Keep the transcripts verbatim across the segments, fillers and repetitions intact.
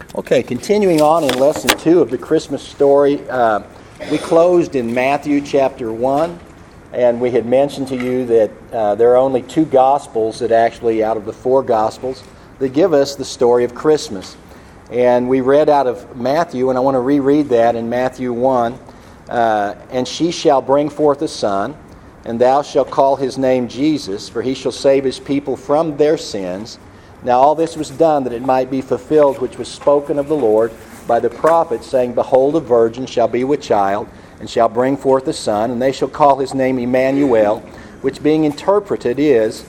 Okay, continuing on in lesson two of the Christmas story, uh, we closed in Matthew chapter one, and we had mentioned to you that uh, there are only two Gospels that actually, out of the four Gospels, that give us the story of Christmas. And we read out of Matthew, and I want to reread that in Matthew one. Uh, and she shall bring forth a son, and thou shalt call his name Jesus, for he shall save his people from their sins. Now all this was done that it might be fulfilled which was spoken of the Lord by the prophet, saying, Behold, a virgin shall be with child, and shall bring forth a son, and they shall call his name Emmanuel, which being interpreted is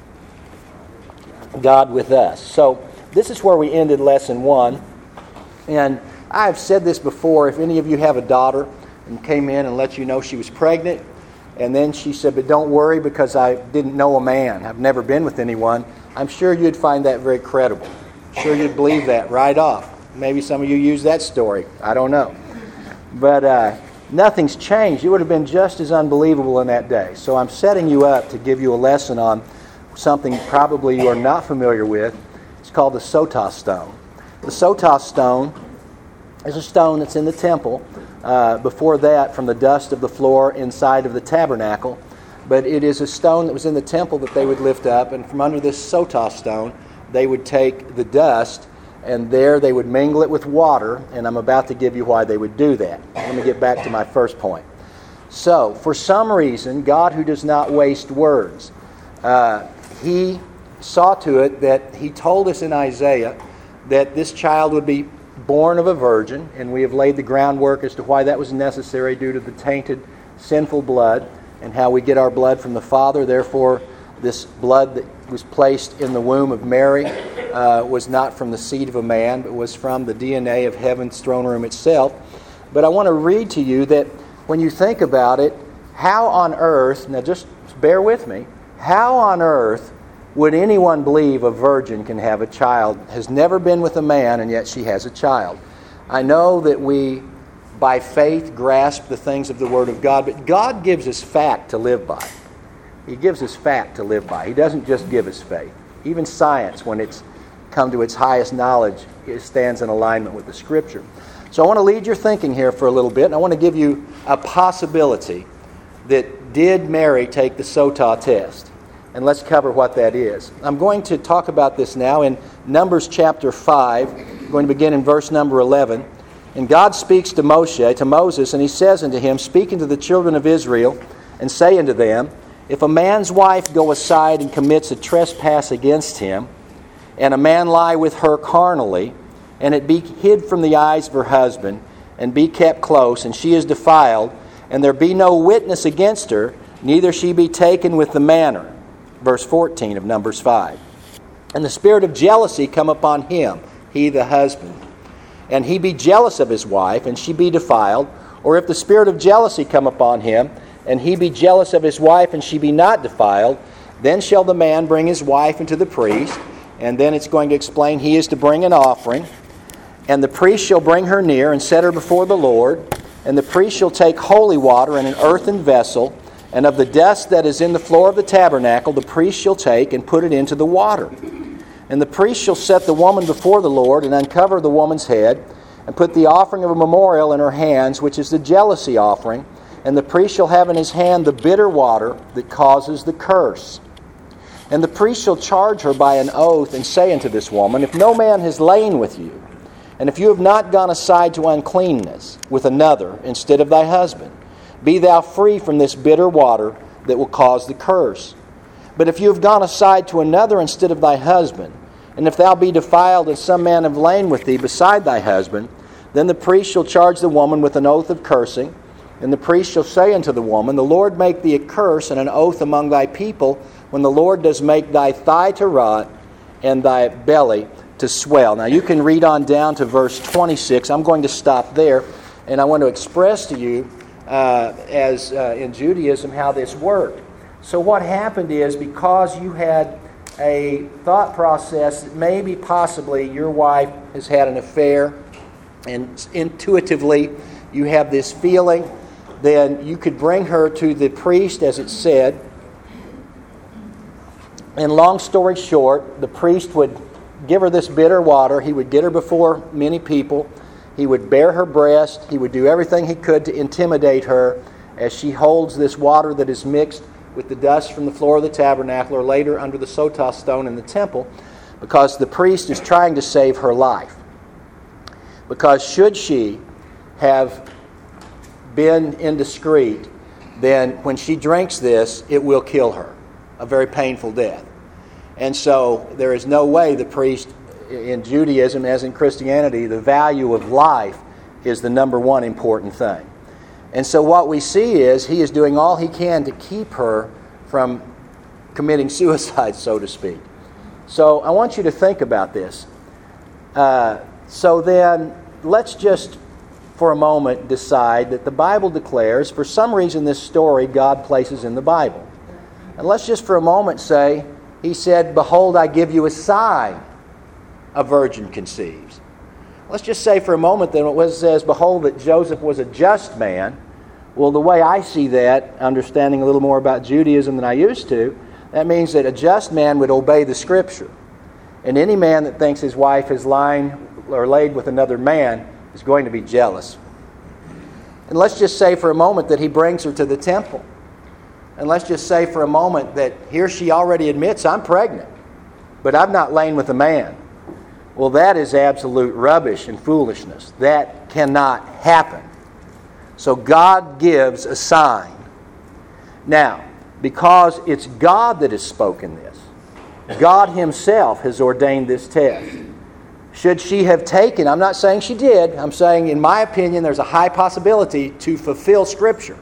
God with us. So this is where we ended lesson one. And I've said this before, if any of you have a daughter and came in and let you know she was pregnant, and then she said, but don't worry because I didn't know a man, I've never been with anyone, I'm sure you'd find that very credible. I'm sure you'd believe that right off. Maybe some of you use that story. I don't know. But uh, nothing's changed. It would have been just as unbelievable in that day. So I'm setting you up to give you a lesson on something probably you are not familiar with. It's called the Sotos stone. The Sotos stone is a stone that's in the temple. Uh, before that, from the dust of the floor inside of the tabernacle. But it is a stone that was in the temple that they would lift up, and from under this Sotos stone, they would take the dust, and there they would mingle it with water, and I'm about to give you why they would do that. Let me get back to my first point. So, for some reason, God, who does not waste words, uh, He saw to it that He told us in Isaiah that this child would be born of a virgin, and we have laid the groundwork as to why that was necessary due to the tainted, sinful blood, and how we get our blood from the Father. Therefore, this blood that was placed in the womb of Mary uh, was not from the seed of a man, but was from the D N A of heaven's throne room itself. But I want to read to you that when you think about it, how on earth, now just bear with me, how on earth would anyone believe a virgin can have a child, has never been with a man, and yet she has a child? I know that we, by faith, grasp the things of the Word of God, but God gives us fact to live by. He gives us fact to live by. He doesn't just give us faith. Even science, when it's come to its highest knowledge, it stands in alignment with the Scripture. So I want to lead your thinking here for a little bit, and I want to give you a possibility that did Mary take the Sotos test? And let's cover what that is. I'm going to talk about this now in Numbers chapter five. I'm going to begin in verse number eleven. And God speaks to Moshe, to Moses, and He says unto him, speaking to the children of Israel, and say unto them, If a man's wife go aside and commits a trespass against him, and a man lie with her carnally, and it be hid from the eyes of her husband, and be kept close, and she is defiled, and there be no witness against her, neither she be taken with the manner. Verse fourteen of Numbers five. And the spirit of jealousy come upon him, he the husband, and he be jealous of his wife, and she be defiled. Or if the spirit of jealousy come upon him, and he be jealous of his wife, and she be not defiled, then shall the man bring his wife unto the priest, and then it's going to explain he is to bring an offering, and the priest shall bring her near, and set her before the Lord, and the priest shall take holy water in an earthen vessel, and of the dust that is in the floor of the tabernacle the priest shall take, and put it into the water. And the priest shall set the woman before the Lord, and uncover the woman's head, and put the offering of a memorial in her hands, which is the jealousy offering. And the priest shall have in his hand the bitter water that causes the curse. And the priest shall charge her by an oath, and say unto this woman, If no man has lain with you, and if you have not gone aside to uncleanness with another instead of thy husband, be thou free from this bitter water that will cause the curse. But if you have gone aside to another instead of thy husband, and if thou be defiled, and some man have lain with thee beside thy husband, then the priest shall charge the woman with an oath of cursing. And the priest shall say unto the woman, The Lord make thee a curse and an oath among thy people, when the Lord does make thy thigh to rot and thy belly to swell. Now you can read on down to verse twenty-six. I'm going to stop there, and I want to express to you, uh, as uh, in Judaism, how this worked. So what happened is, because you had a thought process that maybe possibly your wife has had an affair, and intuitively you have this feeling, then you could bring her to the priest, as it said. And long story short, the priest would give her this bitter water. He would get her before many people. He would bare her breast. He would do everything he could to intimidate her as she holds this water that is mixed with the dust from the floor of the tabernacle, or later under the sotah stone in the temple, because the priest is trying to save her life. Because should she have been indiscreet, then when she drinks this, it will kill her, a very painful death. And so there is no way the priest, in Judaism as in Christianity, the value of life is the number one important thing. And so what we see is he is doing all he can to keep her from committing suicide, so to speak. So I want you to think about this. Uh, so then let's just for a moment decide that the Bible declares, for some reason this story God places in the Bible. And let's just for a moment say, he said, "Behold, I give you a sign. A virgin conceives." Let's just say for a moment that it says, "Behold, that Joseph was a just man." Well, the way I see that, understanding a little more about Judaism than I used to, that means that a just man would obey the Scripture. And any man that thinks his wife is lying or laid with another man is going to be jealous. And let's just say for a moment that he brings her to the temple. And let's just say for a moment that here she already admits, "I'm pregnant, but I've not lain with a man." Well, that is absolute rubbish and foolishness. That cannot happen. So God gives a sign. Now, because it's God that has spoken this, God Himself has ordained this test. Should she have taken, I'm not saying she did, I'm saying in my opinion there's a high possibility to fulfill Scripture,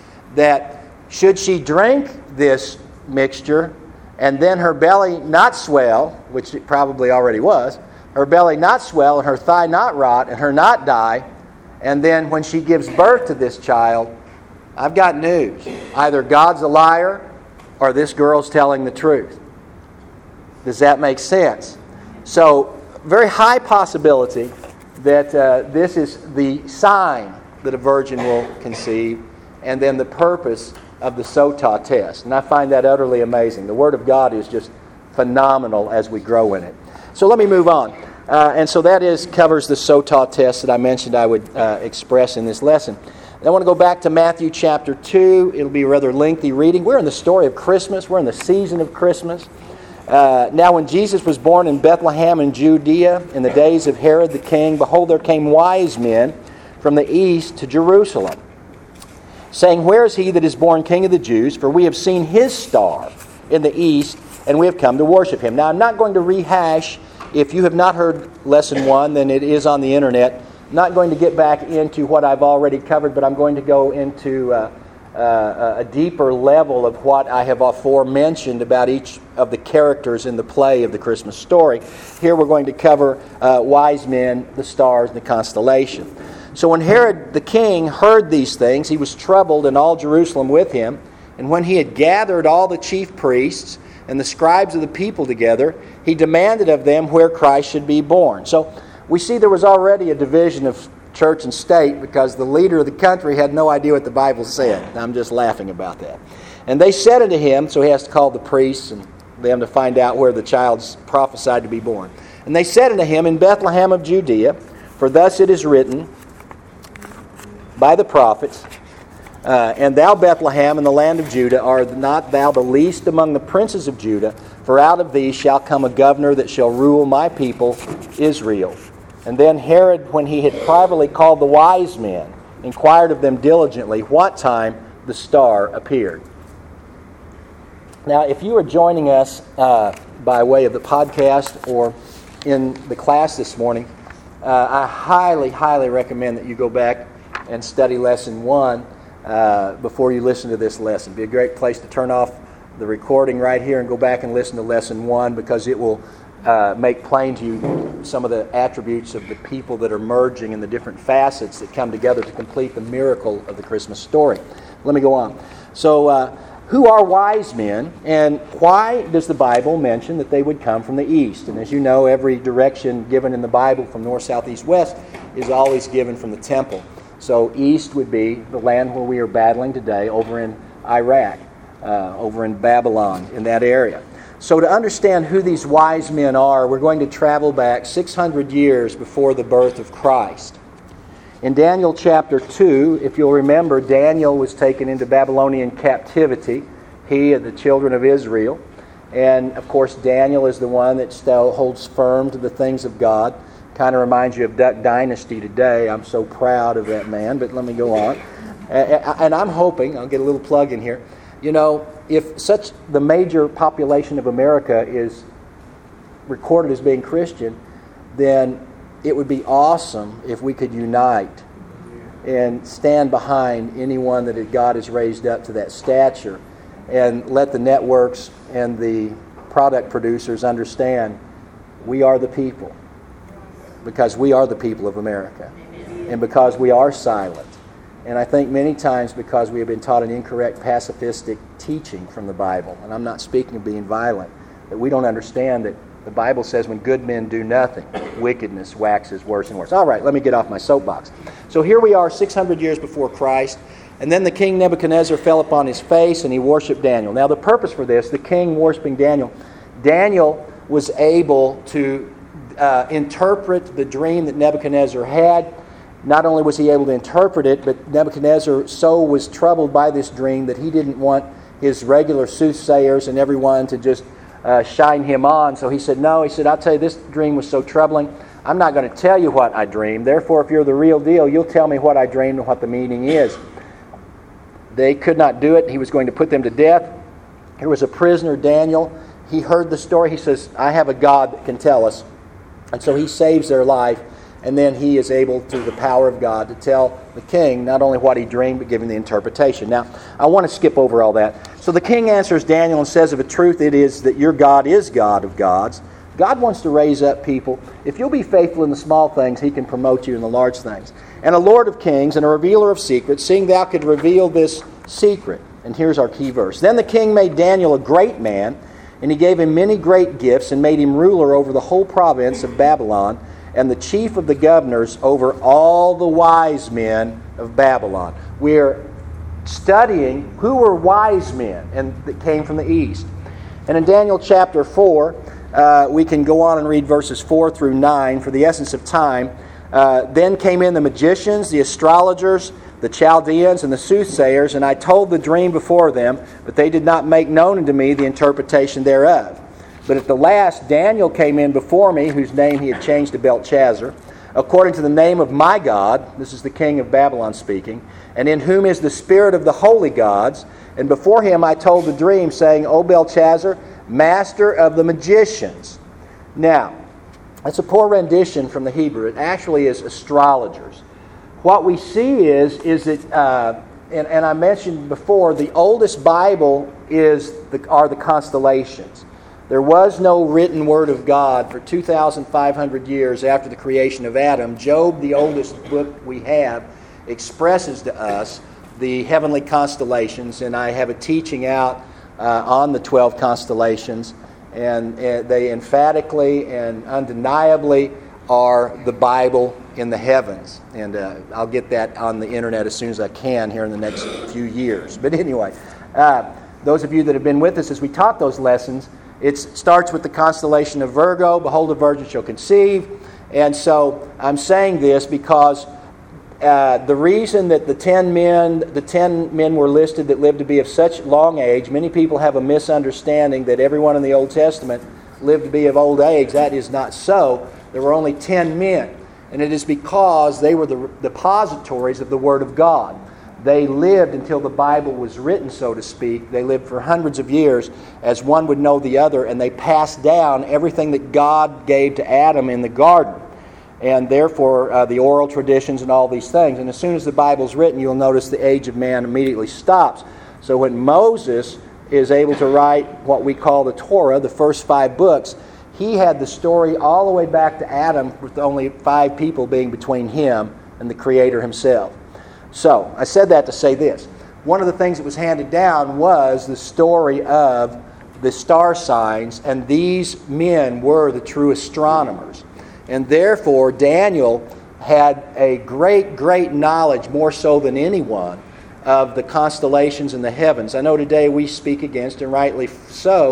that should she drink this mixture and then her belly not swell, which it probably already was, her belly not swell and her thigh not rot and her not die, and then when she gives birth to this child, I've got news. Either God's a liar or this girl's telling the truth. Does that make sense? So, very high possibility that uh, this is the sign that a virgin will conceive, and then the purpose of the sotah test. And I find that utterly amazing. The Word of God is just phenomenal as we grow in it. So let me move on. Uh, and so that is covers the sotah test that I mentioned I would uh, express in this lesson. And I want to go back to Matthew chapter two. It'll be a rather lengthy reading. We're in the story of Christmas. We're in the season of Christmas. Uh, now when Jesus was born in Bethlehem in Judea in the days of Herod the king, behold, there came wise men from the east to Jerusalem, saying, "Where is he that is born King of the Jews? For we have seen his star in the east, and we have come to worship him." Now, I'm not going to rehash. If you have not heard lesson one, then it is on the internet. I'm not going to get back into what I've already covered, but I'm going to go into uh, uh, a deeper level of what I have aforementioned about each of the characters in the play of the Christmas story. Here we're going to cover uh, wise men, the stars, and the constellation. So when Herod the king heard these things, he was troubled, and all Jerusalem with him. And when he had gathered all the chief priests and the scribes of the people together, he demanded of them where Christ should be born. So we see there was already a division of church and state because the leader of the country had no idea what the Bible said. I'm just laughing about that. And they said unto him, so he has to call the priests and them to find out where the child's prophesied to be born. And they said unto him, "In Bethlehem of Judea, for thus it is written by the prophets, uh, and thou, Bethlehem, in the land of Judah, art not thou the least among the princes of Judah, for out of thee shall come a governor that shall rule my people Israel." And then Herod, when he had privately called the wise men, inquired of them diligently what time the star appeared. Now, if you are joining us uh, by way of the podcast or in the class this morning, uh, I highly, highly recommend that you go back and study lesson one uh, before you listen to this lesson. It'd be a great place to turn off the recording right here and go back and listen to lesson one, because it will uh, make plain to you some of the attributes of the people that are merging in the different facets that come together to complete the miracle of the Christmas story. Let me go on. So, uh, who are wise men, and why does the Bible mention that they would come from the east? And as you know, every direction given in the Bible from north, south, east, west is always given from the temple. So east would be the land where we are battling today, over in Iraq, uh, over in Babylon, in that area. So to understand who these wise men are, we're going to travel back six hundred years before the birth of Christ. In Daniel chapter two, if you'll remember, Daniel was taken into Babylonian captivity, he and the children of Israel. And, of course, Daniel is the one that still holds firm to the things of God. Kind of reminds you of Duck Dynasty today. I'm so proud of that man, but let me go on. And I'm hoping, I'll get a little plug in here, you know, if such the major population of America is recorded as being Christian, then it would be awesome if we could unite and stand behind anyone that God has raised up to that stature, and let the networks and the product producers understand we are the people, because we are the people of America, and because we are silent. And I think many times because we have been taught an incorrect pacifistic teaching from the Bible, and I'm not speaking of being violent, that we don't understand that the Bible says when good men do nothing, wickedness waxes worse and worse. All right, let me get off my soapbox. So here we are six hundred years before Christ. And then the king Nebuchadnezzar fell upon his face and he worshipped Daniel. Now the purpose for this, the king worshiping Daniel, Daniel was able to uh, interpret the dream that Nebuchadnezzar had. Not only was he able to interpret it, but Nebuchadnezzar so was troubled by this dream that he didn't want his regular soothsayers and everyone to just uh, shine him on. So he said, no, he said, I'll tell you, this dream was so troubling, I'm not going to tell you what I dreamed. Therefore, if you're the real deal, you'll tell me what I dreamed and what the meaning is. They could not do it. He was going to put them to death. Here was a prisoner, Daniel. He heard the story. He says, I have a God that can tell us. And so he saves their life. And then he is able, through the power of God, to tell the king not only what he dreamed, but give him the interpretation. Now, I want to skip over all that. So the king answers Daniel and says, of a truth it is that your God is God of gods. God wants to raise up people. If you'll be faithful in the small things, he can promote you in the large things. And a Lord of kings and a revealer of secrets, seeing thou could reveal this secret. And here's our key verse. Then the king made Daniel a great man, and he gave him many great gifts, and made him ruler over the whole province of Babylon, and the chief of the governors over all the wise men of Babylon. We're studying who were wise men and that came from the east. And in Daniel chapter four, uh, we can go on and read verses four through nine for the essence of time. Uh, then came in the magicians, the astrologers, the Chaldeans, and the soothsayers, and I told the dream before them, but they did not make known unto me the interpretation thereof. But at the last Daniel came in before me, whose name he had changed to Belshazzar, according to the name of my God, this is the king of Babylon speaking, and in whom is the spirit of the holy gods. And before him I told the dream, saying, O Belshazzar, master of the magicians. Now, that's a poor rendition from the Hebrew. It actually is astrologers. What we see is, is that, uh, and, and I mentioned before, the oldest Bible is the, are the constellations. There was no written word of God for two thousand five hundred years after the creation of Adam. Job, the oldest book we have, expresses to us the heavenly constellations, and I have a teaching out uh, on the twelve constellations, and uh, they emphatically and undeniably are the Bible in the heavens. And uh, I'll get that on the internet as soon as I can here in the next few years. But anyway, uh, those of you that have been with us as we taught those lessons, it starts with the constellation of Virgo. Behold, a virgin shall conceive. And so I'm saying this because uh, the reason that the ten men, the ten men were listed that lived to be of such long age, many people have a misunderstanding that everyone in the Old Testament lived to be of old age. That is not so. There were only ten men. And it is because they were the depositories of the Word of God. They lived until the Bible was written, so to speak. They lived for hundreds of years as one would know the other, and they passed down everything that God gave to Adam in the garden. And therefore, uh, the oral traditions and all these things. And as soon as the Bible's written, you'll notice the age of man immediately stops. So when Moses is able to write what we call the Torah, the first five books, he had the story all the way back to Adam, with only five people being between him and the Creator himself. So, I said that to say this. One of the things that was handed down was the story of the star signs, and these men were the true astronomers. And therefore, Daniel had a great, great knowledge, more so than anyone, of the constellations in the heavens. I know today we speak against, and rightly so,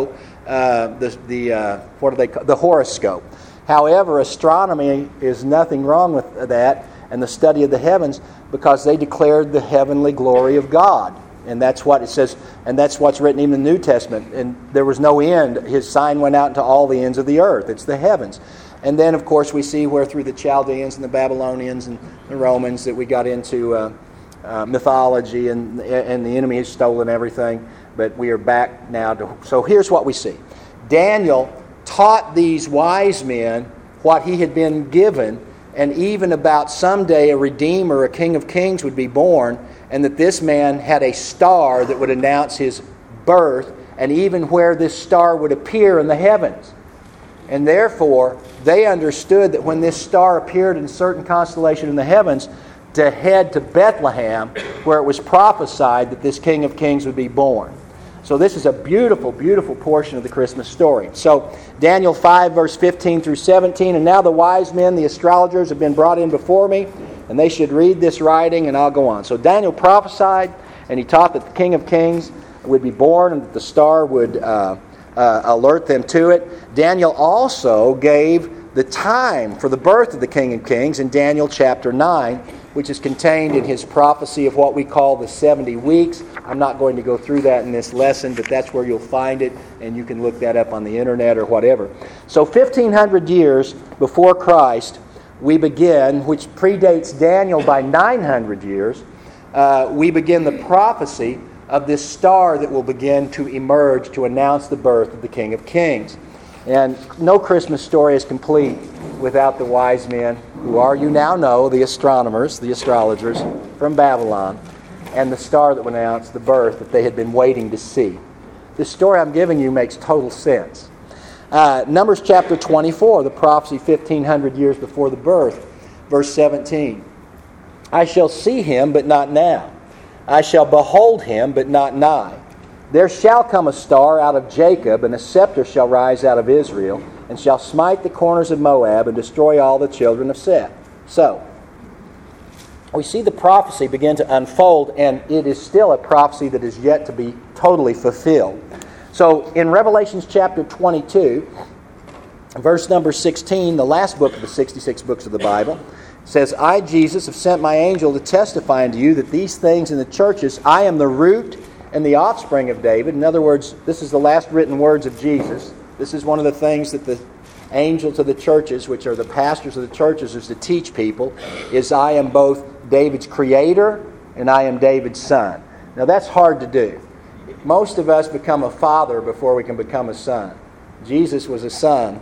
uh, the, the uh, what do they call the horoscope. However, astronomy is nothing wrong with that and the study of the heavens, because they declared the heavenly glory of God. And that's what it says, and that's what's written in the New Testament. And there was no end. His sign went out into all the ends of the earth. It's the heavens. And then, of course, we see where through the Chaldeans and the Babylonians and the Romans that we got into uh, uh, mythology, and, and the enemy has stolen everything. But we are back now to... So here's what we see. Daniel taught these wise men what he had been given, and even about someday a Redeemer, a King of Kings would be born, and that this man had a star that would announce his birth, and even where this star would appear in the heavens. And therefore, they understood that when this star appeared in a certain constellation in the heavens, to head to Bethlehem, where it was prophesied that this King of Kings would be born. So this is a beautiful, beautiful portion of the Christmas story. So Daniel five, verse fifteen through seventeen, and now the wise men, the astrologers, have been brought in before me, and they should read this writing, and I'll go on. So Daniel prophesied, and he taught that the King of Kings would be born, and that the star would uh, uh, alert them to it. Daniel also gave the time for the birth of the King of Kings in Daniel chapter nine, which is contained in his prophecy of what we call the seventy weeks. I'm not going to go through that in this lesson, but that's where you'll find it, and you can look that up on the internet or whatever. So fifteen hundred years before Christ, we begin, which predates Daniel by nine hundred years, uh, we begin the prophecy of this star that will begin to emerge to announce the birth of the King of Kings. And no Christmas story is complete without the wise men, who are, you now know, the astronomers, the astrologers from Babylon, and the star that would announce the birth that they had been waiting to see. This story I'm giving you makes total sense. Uh, Numbers chapter twenty-four, the prophecy fifteen hundred years before the birth, verse seventeen. I shall see him, but not now. I shall behold him, but not nigh. There shall come a star out of Jacob, and a scepter shall rise out of Israel, and shall smite the corners of Moab, and destroy all the children of Seth. So, we see the prophecy begin to unfold, and it is still a prophecy that is yet to be totally fulfilled. So, in Revelation chapter twenty-two, verse number sixteen, the last book of the sixty-six books of the Bible, says, I, Jesus, have sent my angel to testify unto you that these things in the churches, I am the root and the offspring of David. In other words, this is the last written words of Jesus. This is one of the things that the angel to the churches, which are the pastors of the churches, is to teach people, is I am both David's creator and I am David's son. Now that's hard to do. Most of us become a father before we can become a son. Jesus was a son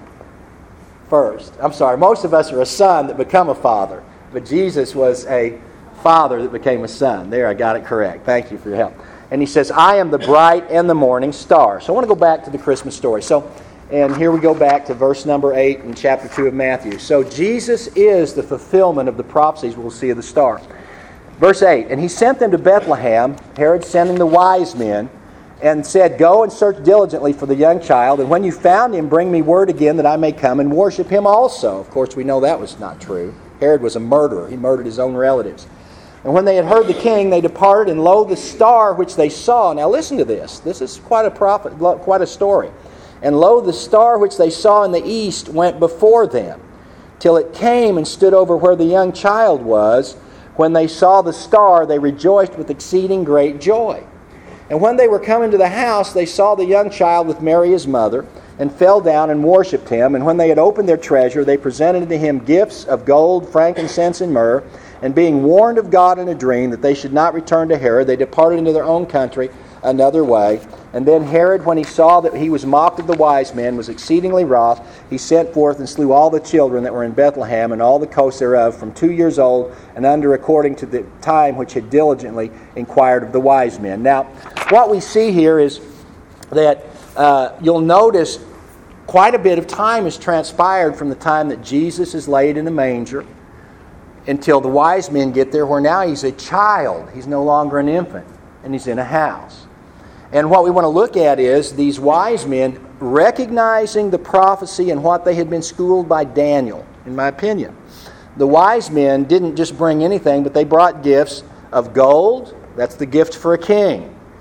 first. I'm sorry, most of us are a son that become a father, but Jesus was a father that became a son. There, I got it correct. Thank you for your help. And he says, I am the bright and the morning star. So I want to go back to the Christmas story. So, and here we go back to verse number eight in chapter two of Matthew. So Jesus is the fulfillment of the prophecies we'll see of the star. Verse eight, and he sent them to Bethlehem, Herod sending the wise men, and said, go and search diligently for the young child, and when you found him, bring me word again that I may come and worship him also. Of course, we know that was not true. Herod was a murderer. He murdered his own relatives. And when they had heard the king, they departed, and lo, the star which they saw. Now listen to this. This is quite a prophet, quite a story. And lo, the star which they saw in the east went before them, till it came and stood over where the young child was. When they saw the star, they rejoiced with exceeding great joy. And when they were come into the house, they saw the young child with Mary his mother, and fell down and worshipped him. And when they had opened their treasure, they presented unto him gifts of gold, frankincense, and myrrh. And being warned of God in a dream that they should not return to Herod, they departed into their own country another way. And then Herod, when he saw that he was mocked of the wise men, was exceedingly wroth. He sent forth and slew all the children that were in Bethlehem and all the coasts thereof, from two years old and under, according to the time which had diligently inquired of the wise men. Now, what we see here is that uh, you'll notice quite a bit of time has transpired from the time that Jesus is laid in a manger until the wise men get there, where now he's a child. He's no longer an infant, and he's in a house. And what we want to look at is these wise men recognizing the prophecy and what they had been schooled by Daniel, in my opinion. The wise men didn't just bring anything, but they brought gifts of gold. That's the gift for a king.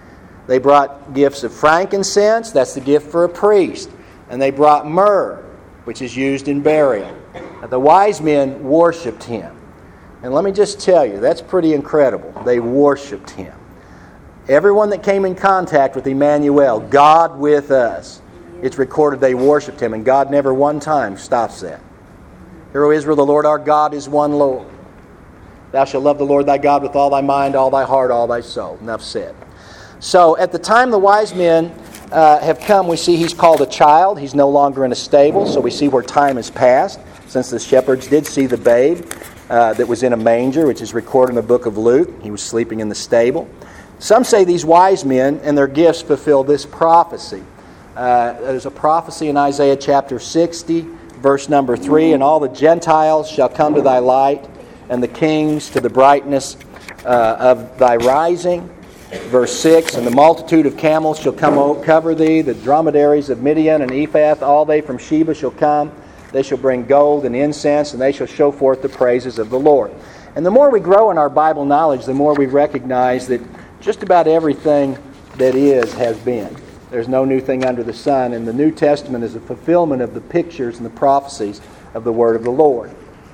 They brought gifts of frankincense, that's the gift for a priest. And they brought myrrh, which is used in burial. The wise men worshipped him. And let me just tell you, that's pretty incredible. They worshipped him. Everyone that came in contact with Emmanuel, God with us, it's recorded they worshipped him, and God never one time stops that. Hear, O Israel, the Lord our God is one Lord. Thou shalt love the Lord thy God with all thy mind, all thy heart, all thy soul. Enough said. So at the time the wise men uh, have come, we see he's called a child. He's no longer in a stable, so we see where time has passed, since the shepherds did see the babe uh, that was in a manger, which is recorded in the book of Luke. He was sleeping in the stable. Some say these wise men and their gifts fulfill this prophecy. Uh, there's a prophecy in Isaiah chapter sixty, verse number three, and all the Gentiles shall come to thy light, and the kings to the brightness uh, of thy rising. Verse six, and the multitude of camels shall come cover thee, the dromedaries of Midian and Ephah, all they from Sheba shall come. They shall bring gold and incense, and they shall show forth the praises of the Lord. And the more we grow in our Bible knowledge, the more we recognize that just about everything that is has been. There's no new thing under the sun, and the New Testament is a fulfillment of the pictures and the prophecies of the Word of the Lord.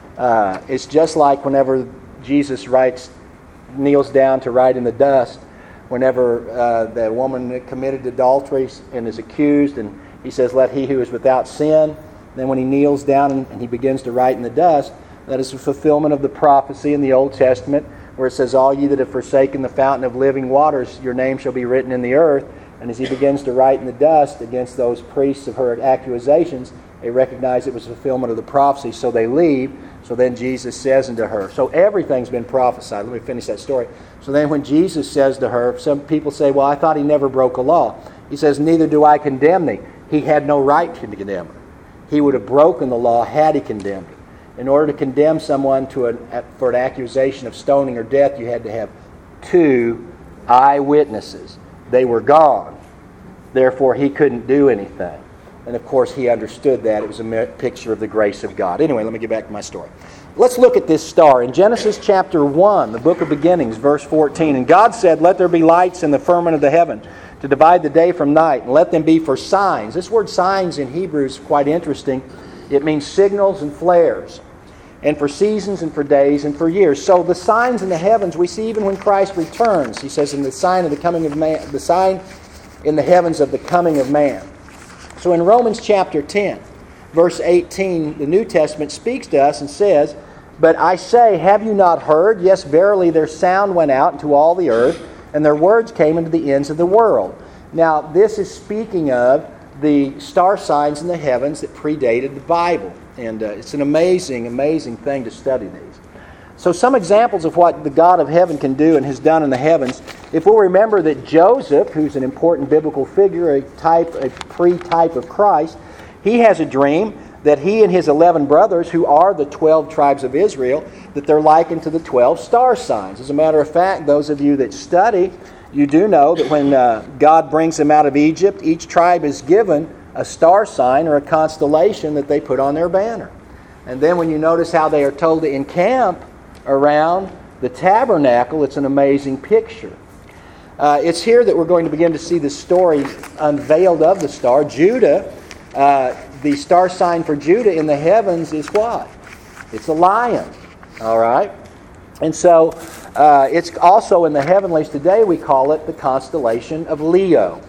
Uh, it's just like whenever Jesus writes, kneels down to write in the dust, whenever uh, the woman committed adultery and is accused, and he says, let he who is without sin. Then when he kneels down and, and he begins to write in the dust, that is a fulfillment of the prophecy in the Old Testament, where it says, all ye that have forsaken the fountain of living waters, your name shall be written in the earth. And as he begins to write in the dust against those priests of her accusations, they recognize it was a fulfillment of the prophecy, so they leave. So then Jesus says unto her, so everything's been prophesied. Let me finish that story. So then when Jesus says to her, some people say, well, I thought he never broke a law. He says, neither do I condemn thee. He had no right to condemn her. He would have broken the law had he condemned her. In order to condemn someone to an, for an accusation of stoning or death, you had to have two eyewitnesses. They were gone. Therefore, he couldn't do anything. And of course, he understood that. It was a picture of the grace of God. Anyway, let me get back to my story. Let's look at this star. In Genesis chapter one, the book of beginnings, verse fourteen, and God said, let there be lights in the firmament of the heaven to divide the day from night, and let them be for signs. This word signs in Hebrew is quite interesting. It means signals and flares, and for seasons and for days and for years. So the signs in the heavens we see even when Christ returns. He says, in the sign of the coming of man, the sign in the heavens of the coming of man. So in Romans chapter ten, verse eighteen, the New Testament speaks to us and says, but I say, have you not heard? Yes, verily their sound went out into all the earth, and their words came into the ends of the world. Now this is speaking of the star signs in the heavens that predated the Bible. And uh, it's an amazing, amazing thing to study these. So some examples of what the God of heaven can do and has done in the heavens. If we'll remember that Joseph, who's an important biblical figure, a type, a pre-type of Christ, he has a dream that he and his eleven brothers, who are the twelve tribes of Israel, that they're likened to the twelve star signs. As a matter of fact, those of you that study, you do know that when uh, God brings them out of Egypt, each tribe is given a star sign or a constellation that they put on their banner. And then when you notice how they are told to encamp around the tabernacle, it's an amazing picture. Uh, it's here that we're going to begin to see the story unveiled of the star. Judah, uh, the star sign for Judah in the heavens is what? It's a lion. All right? And so uh, it's also in the heavenlies today, we call it the constellation of Leo.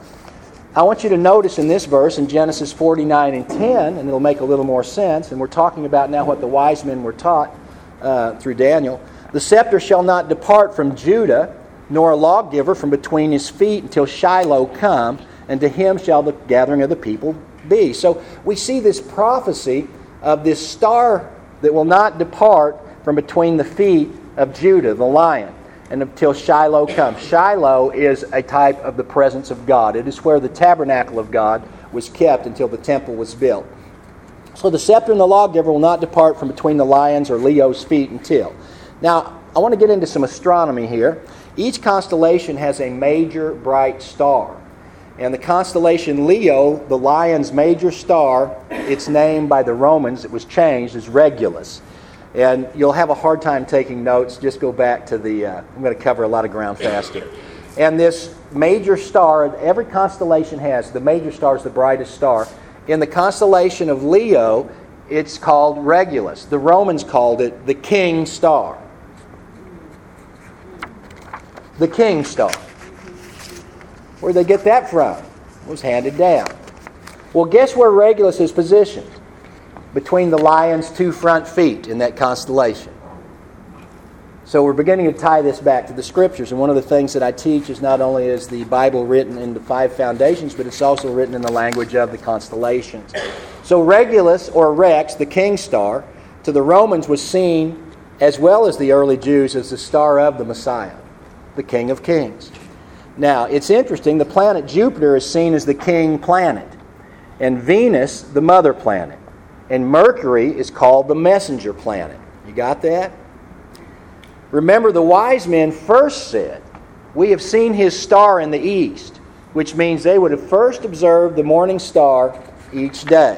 I want you to notice in this verse, in Genesis forty-nine and ten, and it'll make a little more sense, and we're talking about now what the wise men were taught uh, through Daniel. The scepter shall not depart from Judah, nor a lawgiver from between his feet until Shiloh come, and to him shall the gathering of the people be. So we see this prophecy of this star that will not depart from between the feet of Judah, the lion, and until Shiloh comes. Shiloh is a type of the presence of God. It is where the tabernacle of God was kept until the temple was built. So the scepter and the lawgiver will not depart from between the lion's or Leo's feet until. Now, I want to get into some astronomy here. Each constellation has a major bright star. And the constellation Leo, the lion's major star, it's named by the Romans, it was changed as Regulus. And you'll have a hard time taking notes. Just go back to the, uh, I'm going to cover a lot of ground fast here. And this major star, every constellation has, the major star is the brightest star. In the constellation of Leo, it's called Regulus. The Romans called it the King Star. The King Star. Where'd they get that from? It was handed down. Well, guess where Regulus is positioned? Between the lion's two front feet in that constellation. So we're beginning to tie this back to the Scriptures. And one of the things that I teach is not only is the Bible written in the five foundations, but it's also written in the language of the constellations. So Regulus, or Rex, the King Star, to the Romans was seen, as well as the early Jews, as the star of the Messiah, the King of Kings. Now, it's interesting, the planet Jupiter is seen as the king planet, and Venus, the mother planet, and Mercury is called the messenger planet. You got that? Remember, the wise men first said, "We have seen his star in the east," which means they would have first observed the morning star each day.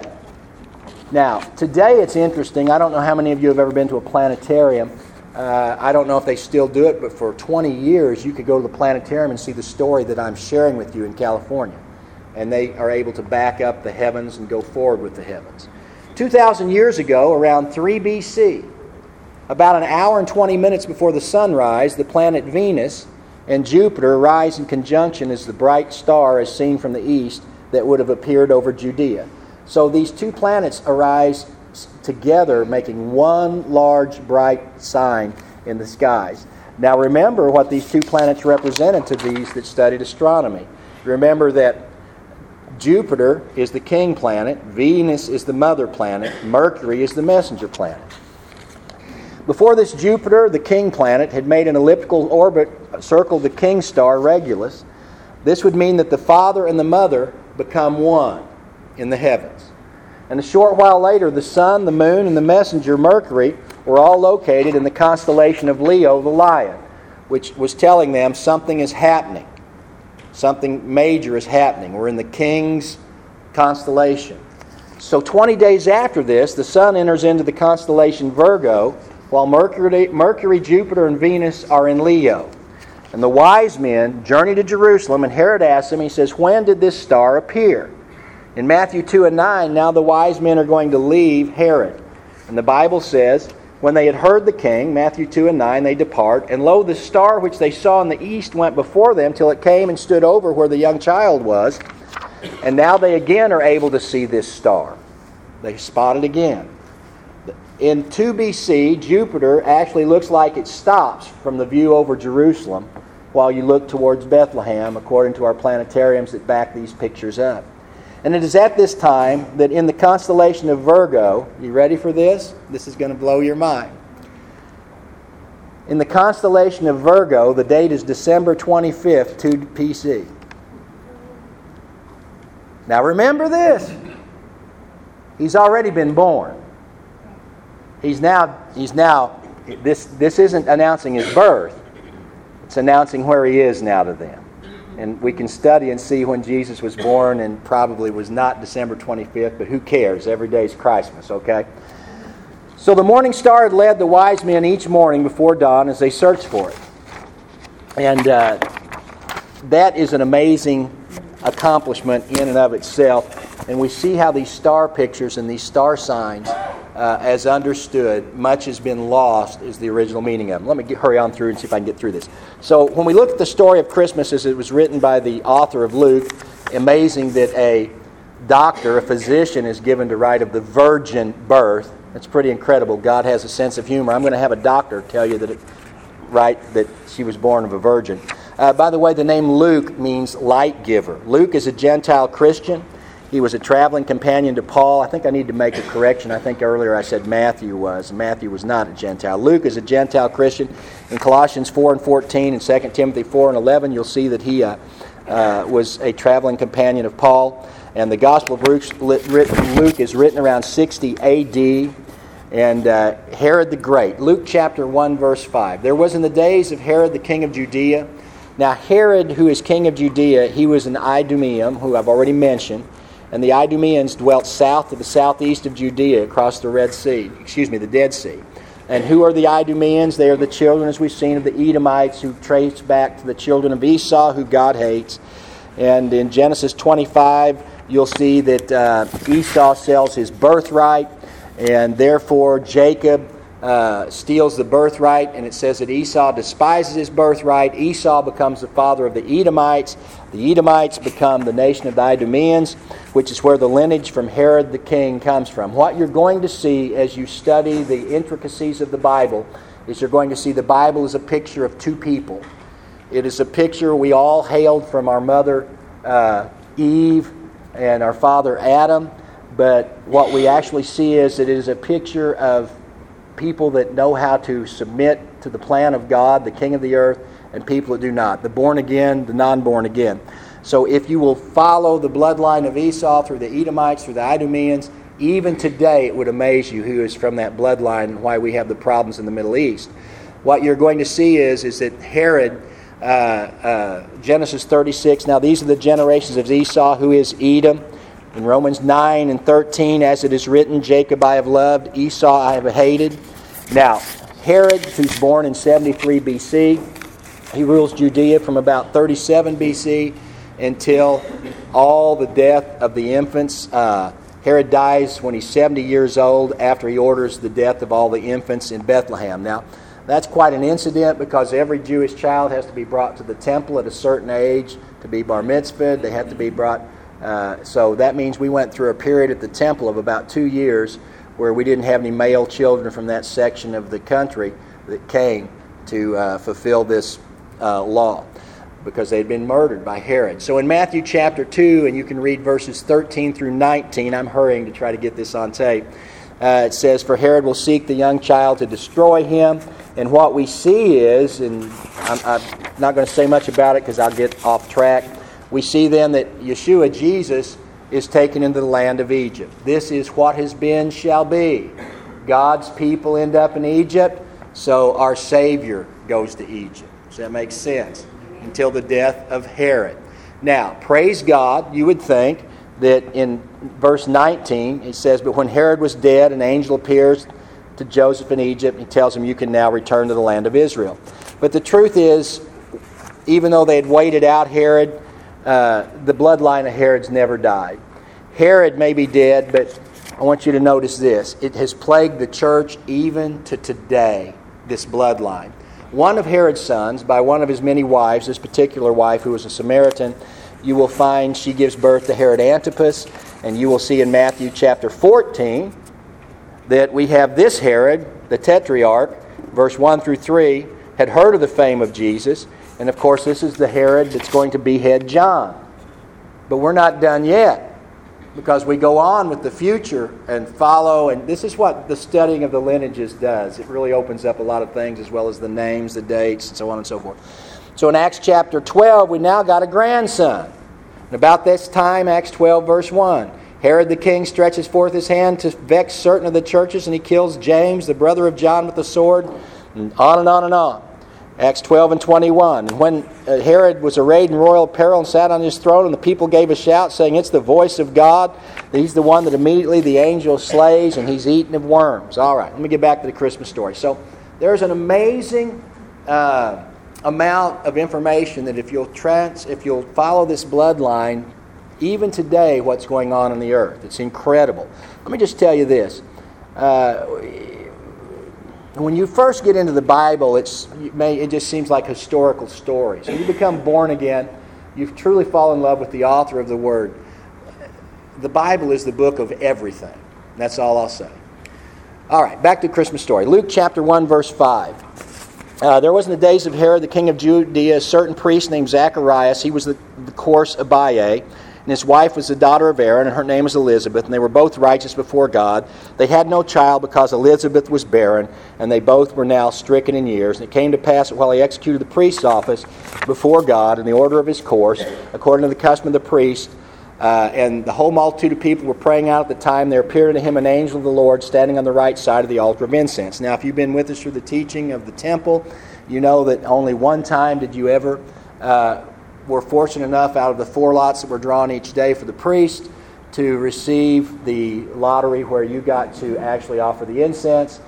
Now, today it's interesting. I don't know how many of you have ever been to a planetarium. Uh, I don't know if they still do it, but for twenty years you could go to the planetarium and see the story that I'm sharing with you in California. And they are able to back up the heavens and go forward with the heavens. two thousand years ago, around three B C, about an hour and twenty minutes before the sunrise, the planet Venus and Jupiter rise in conjunction as the bright star is seen from the east that would have appeared over Judea. So these two planets arise together, making one large bright sign in the skies. Now remember what these two planets represented to these that studied astronomy. Remember that Jupiter is the king planet, Venus is the mother planet, Mercury is the messenger planet. Before this, Jupiter, the king planet, had made an elliptical orbit circle the king star Regulus. This would mean that the father and the mother become one in the heavens. And a short while later, the sun, the moon, and the messenger Mercury were all located in the constellation of Leo, the lion, which was telling them something is happening. Something major is happening. We're in the king's constellation. So twenty days after this, the sun enters into the constellation Virgo, while Mercury, Mercury, Jupiter, and Venus are in Leo. And the wise men journey to Jerusalem, and Herod asks them, he says, "When did this star appear?" In Matthew two and nine, now the wise men are going to leave Herod. And the Bible says, when they had heard the king, Matthew two and nine, they depart, and lo, the star which they saw in the east went before them till it came and stood over where the young child was. And now they again are able to see this star. They spot it again. In two B C, Jupiter actually looks like it stops from the view over Jerusalem while you look towards Bethlehem, according to our planetariums that back these pictures up. And it is at this time that in the constellation of Virgo, you ready for this? This is going to blow your mind. In the constellation of Virgo, the date is December twenty-fifth, two B C. Now remember this. He's already been born. He's now, he's now, this, this isn't announcing his birth. It's announcing where he is now to them. And we can study and see when Jesus was born, and probably was not December twenty-fifth, but who cares? Every day's Christmas, okay? So the morning star had led the wise men each morning before dawn as they searched for it. And uh, that is an amazing accomplishment in and of itself. And we see how these star pictures and these star signs, uh, as understood, much has been lost is the original meaning of them. Let me get, hurry on through and see if I can get through this. So when we look at the story of Christmas as it was written by the author of Luke, amazing that a doctor, a physician, is given to write of the virgin birth. It's pretty incredible. God has a sense of humor. I'm going to have a doctor tell you that it, right, that she was born of a virgin. Uh, by the way, the name Luke means light giver. Luke is a Gentile Christian. He was a traveling companion to Paul. I think I need to make a correction. I think earlier I said Matthew was. Matthew was not a Gentile. Luke is a Gentile Christian. In Colossians four and fourteen and Second Timothy four and eleven, you'll see that he uh, uh, was a traveling companion of Paul. And the Gospel of Luke is written around sixty A D. And uh, Herod the Great. Luke chapter one, verse five. There was in the days of Herod the king of Judea. Now Herod, who is king of Judea, he was an Idumean, who I've already mentioned. And the Idumeans dwelt south to the southeast of Judea across the Red Sea, excuse me, the Dead Sea. And who are the Idumeans? They are the children, as we've seen, of the Edomites, who trace back to the children of Esau, who God hates. And in Genesis twenty-five, you'll see that uh, Esau sells his birthright, and therefore Jacob uh, steals the birthright, and it says that Esau despises his birthright. Esau becomes the father of the Edomites. The Edomites become the nation of the Idumeans, which is where the lineage from Herod the king comes from. What you're going to see as you study the intricacies of the Bible is you're going to see the Bible is a picture of two people. It is a picture we all hailed from our mother uh, Eve and our father Adam, but what we actually see is that it is a picture of people that know how to submit to the plan of God, the King of the earth, and people that do not, the born again, the non-born again. So if you will follow the bloodline of Esau through the Edomites, through the Idumeans, even today it would amaze you who is from that bloodline and why we have the problems in the Middle East. What you're going to see is, is that Herod, uh, uh, Genesis thirty-six, now these are the generations of Esau, who is Edom. In Romans nine and thirteen, as it is written, Jacob I have loved, Esau I have hated. Now, Herod, who's born in seventy-three B C, he rules Judea from about thirty-seven B C until all the death of the infants. Uh, Herod dies when he's seventy years old after he orders the death of all the infants in Bethlehem. Now, that's quite an incident because every Jewish child has to be brought to the temple at a certain age to be bar mitzvahed. They have to be brought. Uh, so that means we went through a period at the temple of about two years where we didn't have any male children from that section of the country that came to uh, fulfill this uh, law because they'd been murdered by Herod. So in Matthew chapter two, and you can read verses thirteen through nineteen, I'm hurrying to try to get this on tape, uh, it says, "For Herod will seek the young child to destroy him." And what we see is, and I'm, I'm not going to say much about it because I'll get off track, we see then that Yeshua, Jesus, is taken into the land of Egypt. This is what has been shall be. God's people end up in Egypt, so our Savior goes to Egypt. Does that make sense? Until the death of Herod. Now, praise God, you would think that in verse nineteen, it says, "But when Herod was dead, an angel appears to Joseph in Egypt, and he tells him, you can now return to the land of Israel." But the truth is, even though they had waited out Herod, Uh, the bloodline of Herod's never died. Herod may be dead, but I want you to notice this. It has plagued the church even to today, this bloodline. One of Herod's sons, by one of his many wives, this particular wife who was a Samaritan, you will find she gives birth to Herod Antipas, and you will see in Matthew chapter fourteen that we have this Herod, the Tetrarch, verse one through three, had heard of the fame of Jesus. And of course, this is the Herod that's going to behead John. But we're not done yet, because we go on with the future and follow, and this is what the studying of the lineages does. It really opens up a lot of things, as well as the names, the dates, and so on and so forth. So in Acts chapter twelve, we now got a grandson. And about this time, Acts twelve, verse one, Herod the king stretches forth his hand to vex certain of the churches, and he kills James, the brother of John, with the sword, and on and on and on. Acts twelve and twenty-one. "And when Herod was arrayed in royal apparel and sat on his throne, and the people gave a shout, saying, 'It's the voice of God. He's the one that immediately the angel slays, and he's eaten of worms.'" All right, let me get back to the Christmas story. So there's an amazing uh, amount of information that if you'll trans, if you'll follow this bloodline, even today, what's going on on the earth. It's incredible. Let me just tell you this. Uh, When you first get into the Bible, it's, it, may, it just seems like historical stories. When you become born again, you truly fall in love with the author of the Word. The Bible is the book of everything. That's all I'll say. All right, back to the Christmas story. Luke chapter one, verse five. Uh, there was in the days of Herod, the king of Judea, a certain priest named Zacharias. He was the, the course Abiah. And his wife was the daughter of Aaron, and her name was Elizabeth, and they were both righteous before God. They had no child because Elizabeth was barren, and they both were now stricken in years. And it came to pass that while he executed the priest's office before God in the order of his course, according to the custom of the priest, uh, and the whole multitude of people were praying out at the time, there appeared unto him an angel of the Lord standing on the right side of the altar of incense. Now, if you've been with us through the teaching of the temple, you know that only one time did you ever... Uh, were fortunate enough out of the four lots that were drawn each day for the priest to receive the lottery where you got to actually offer the incense.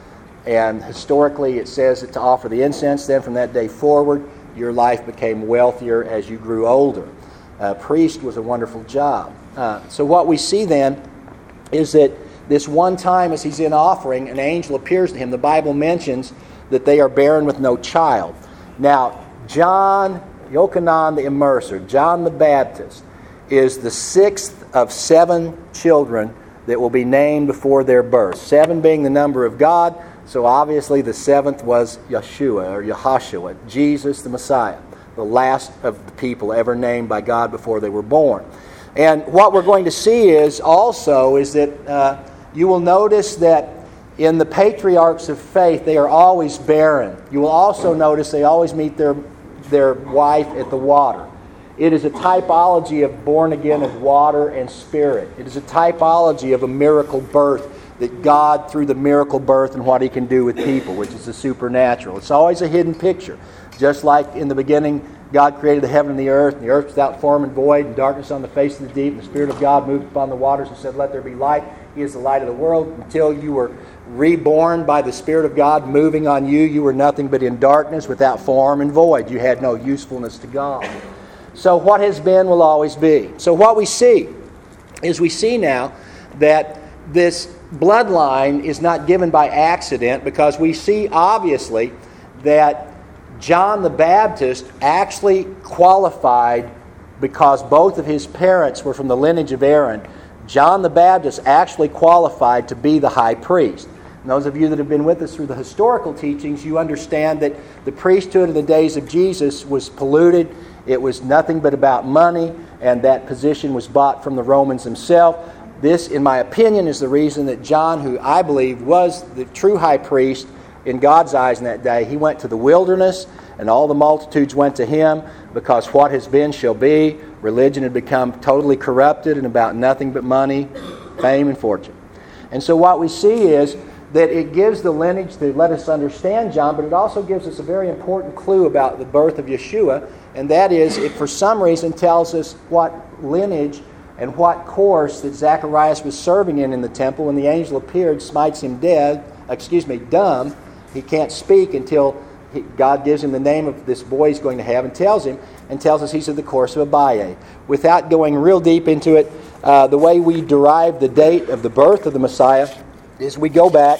And historically it says that to offer the incense. Then from that day forward, your life became wealthier as you grew older. Uh, priest was a wonderful job. Uh, so what we see then is that this one time as he's in offering, an angel appears to him. The Bible mentions that they are barren with no child. Now, John, Yochanan the Immerser, John the Baptist, is the sixth of seven children that will be named before their birth. Seven being the number of God, so obviously the seventh was Yeshua or Yahashua, Jesus the Messiah, the last of the people ever named by God before they were born. And what we're going to see is also is that uh, you will notice that in the patriarchs of faith, they are always barren. You will also notice they always meet their, their wife at the water. It is a typology of born again of water and spirit. It is a typology of a miracle birth that God, through the miracle birth and what He can do with people, which is the supernatural. It's always a hidden picture. Just like in the beginning, God created the heaven and the earth, and the earth without form and void, and darkness on the face of the deep, and the Spirit of God moved upon the waters and said, "Let there be light." He is the light of the world. Until you were reborn by the Spirit of God moving on you, you were nothing but in darkness without form and void. You had no usefulness to God. So what has been will always be. So what we see is we see now that this bloodline is not given by accident, because we see obviously that John the Baptist actually qualified because both of his parents were from the lineage of Aaron. John the Baptist actually qualified to be the high priest. And those of you that have been with us through the historical teachings, you understand that the priesthood in the days of Jesus was polluted. It was nothing but about money, and that position was bought from the Romans themselves. This, in my opinion, is the reason that John, who I believe was the true high priest in God's eyes in that day, he went to the wilderness, and all the multitudes went to him, because what has been shall be. Religion had become totally corrupted and about nothing but money, fame, and fortune. And so what we see is that it gives the lineage to let us understand John, but it also gives us a very important clue about the birth of Yeshua, and that is, it for some reason tells us what lineage and what course that Zacharias was serving in in the temple when the angel appeared, smites him dead, excuse me, dumb. He can't speak until he, God gives him the name of this boy he's going to have, and tells him, and tells us he's of the course of Abiah. Without going real deep into it, uh, the way we derive the date of the birth of the Messiah is we go back,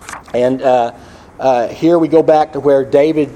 and uh, uh, here we go back to where David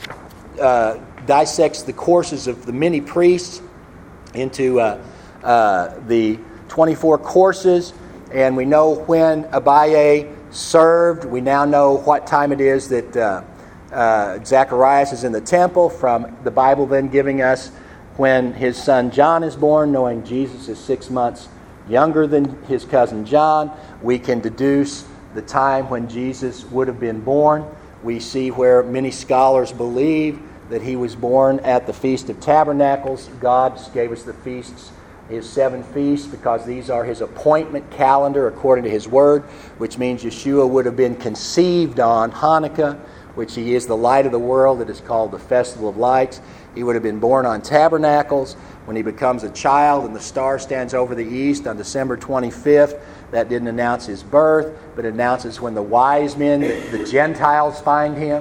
uh, dissects the courses of the many priests into uh, uh, the twenty-four courses, and we know when Abiah served. We now know what time it is that uh, uh, Zacharias is in the temple, from the Bible then giving us when his son John is born, knowing Jesus is six months younger than his cousin John. We can deduce the time when Jesus would have been born. We see where many scholars believe that he was born at the Feast of Tabernacles. God gave us the feasts, his seven feasts, because these are his appointment calendar according to his word, which means Yeshua would have been conceived on Hanukkah, which he is the light of the world. It is called the Festival of Lights. He would have been born on Tabernacles. When he becomes a child and the star stands over the east on December twenty-fifth, that didn't announce his birth, but announces when the wise men, the, the Gentiles, find him.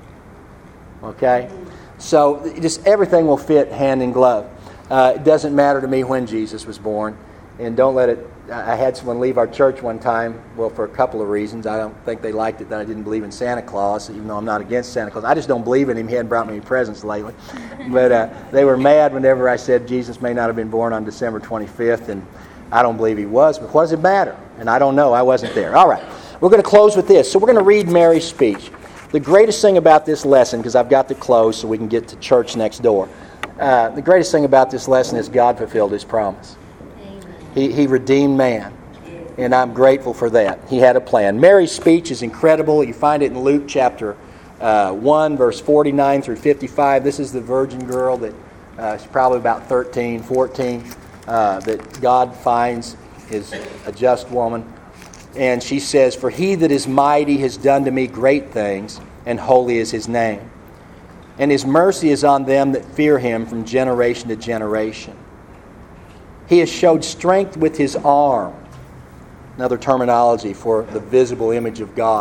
Okay? So just everything will fit hand in glove. Uh, it doesn't matter to me when Jesus was born. And don't let it... I had someone leave our church one time, well, for a couple of reasons. I don't think they liked it that I didn't believe in Santa Claus, even though I'm not against Santa Claus. I just don't believe in him. He hadn't brought me any presents lately. But uh, they were mad whenever I said Jesus may not have been born on December twenty-fifth, and I don't believe he was. But what does it matter? And I don't know. I wasn't there. All right. We're going to close with this. So we're going to read Mary's speech. The greatest thing about this lesson, because I've got to close so we can get to church next door. Uh, the greatest thing about this lesson is God fulfilled his promise. He, he redeemed man, and I'm grateful for that. He had a plan. Mary's speech is incredible. You find it in Luke chapter uh, one, verse forty-nine through fifty-five. This is the virgin girl that uh, she's probably about thirteen, fourteen, uh, that God finds is a just woman. And she says, "For he that is mighty has done to me great things, and holy is his name. And his mercy is on them that fear him from generation to generation. He has showed strength with his arm." Another terminology for the visible image of God.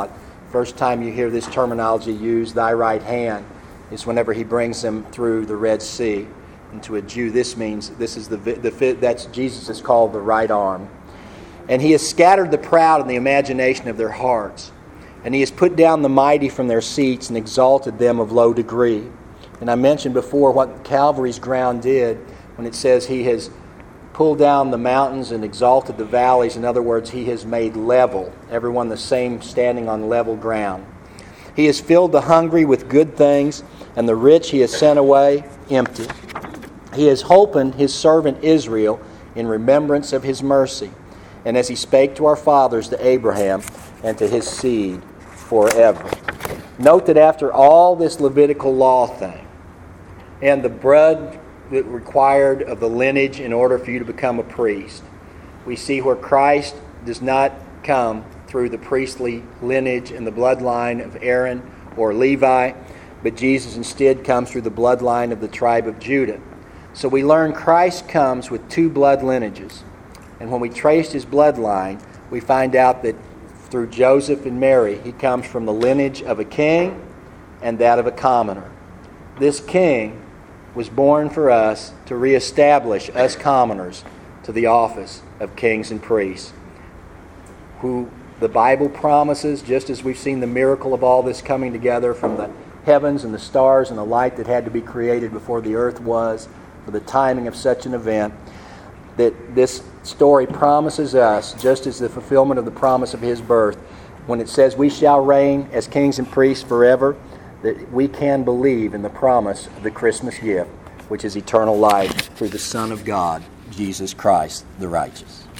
First time you hear this terminology used, thy right hand, is whenever he brings them through the Red Sea. And to a Jew, this means this is the the that's Jesus is called the right arm. And he has scattered the proud in the imagination of their hearts, and he has put down the mighty from their seats and exalted them of low degree. And I mentioned before what Calvary's ground did when it says he has pulled down the mountains and exalted the valleys. In other words, he has made level, everyone the same, standing on level ground. He has filled the hungry with good things, and the rich he has sent away empty. He has opened his servant Israel in remembrance of his mercy, and as he spake to our fathers, to Abraham, and to his seed forever. Note that after all this Levitical law thing, and the blood that required of the lineage in order for you to become a priest, we see where Christ does not come through the priestly lineage and the bloodline of Aaron or Levi, but Jesus instead comes through the bloodline of the tribe of Judah. So we learn Christ comes with two blood lineages. And when we trace his bloodline, we find out that through Joseph and Mary, he comes from the lineage of a king and that of a commoner. This king was born for us to reestablish us commoners to the office of kings and priests, who the Bible promises, just as we've seen the miracle of all this coming together from the heavens and the stars and the light that had to be created before the earth was, for the timing of such an event, that this story promises us, just as the fulfillment of the promise of his birth, when it says we shall reign as kings and priests forever, that we can believe in the promise of the Christmas gift, which is eternal life through the Son of God, Jesus Christ, the righteous.